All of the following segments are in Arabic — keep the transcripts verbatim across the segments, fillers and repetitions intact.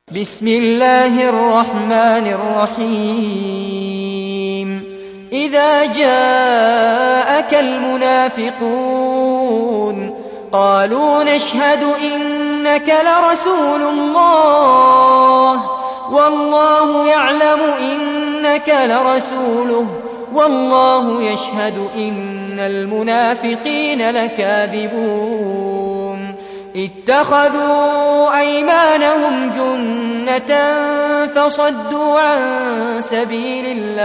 بسم الله الرحمن الرحيم إذا جاءك المنافقون قالوا نشهد إنك لرسول الله والله يعلم إنك لرسوله والله يشهد إن المنافقين لكاذبون اتخذوا أيمانهم جنة فصدوا عن سبيل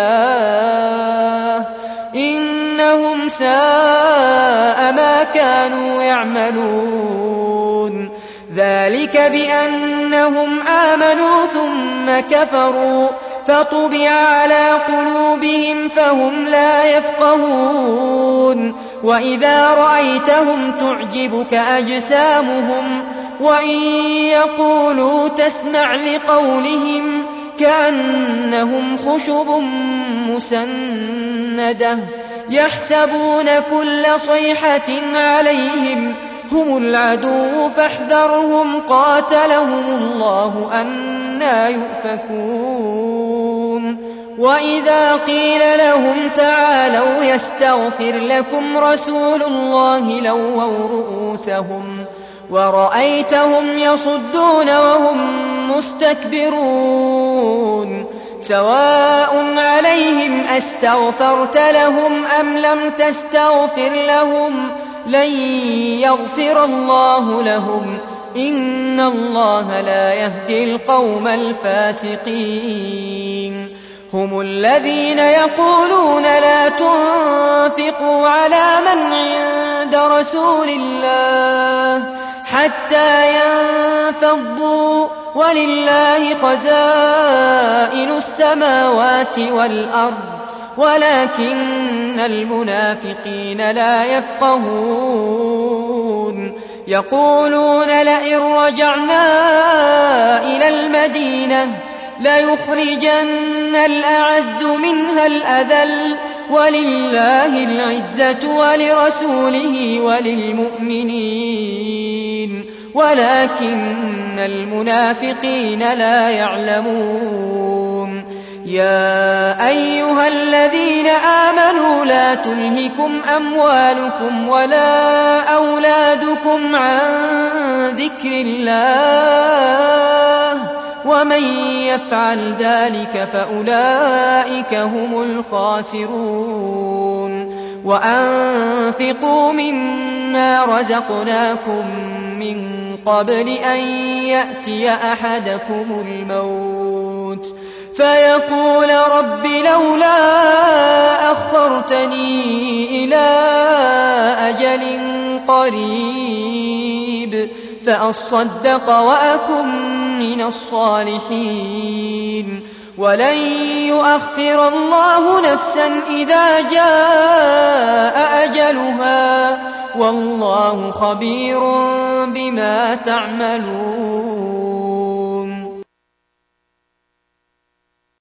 الله إنهم ساء ما كانوا يعملون ذلك بأنهم آمنوا ثم كفروا فطبع على قلوبهم فهم لا يفقهون وإذا رأيتهم تعجبك أجسامهم وإن يقولوا تسمع لقولهم كأنهم خشب مسندة يحسبون كل صيحة عليهم هم العدو فاحذرهم قاتلهم الله أنى يؤفكون وإذا قيل لهم تعالوا يستغفر لكم رسول الله لووا رؤوسهم ورأيتهم يصدون وهم مستكبرون سواء عليهم أستغفرت لهم أم لم تستغفر لهم لن يغفر الله لهم إن الله لا يهدي القوم الفاسقين هم الذين يقولون لا تنفقوا على من عند رسول الله حتى ينفضوا ولله خزائن السماوات والأرض ولكن المنافقين لا يفقهون يقولون لئن رجعنا إلى المدينة ليخرجن الأعز منها الأذل ولله العزة ولرسوله وللمؤمنين ولكن المنافقين لا يعلمون يا أيها الذين آمنوا لا تلهكم أموالكم ولا أولادكم عن ذكر الله ومن يفعل ذلك فأولئك هم الخاسرون وأنفقوا مما رزقناكم من قبل أن يأتي أحدكم الموت فيقول رب لولا أخرتني إلى أجل قريب فأصدق وأكن من الصالحين ولن يؤخر الله نفسا إذا جاء أجلها والله خبير بما تعملون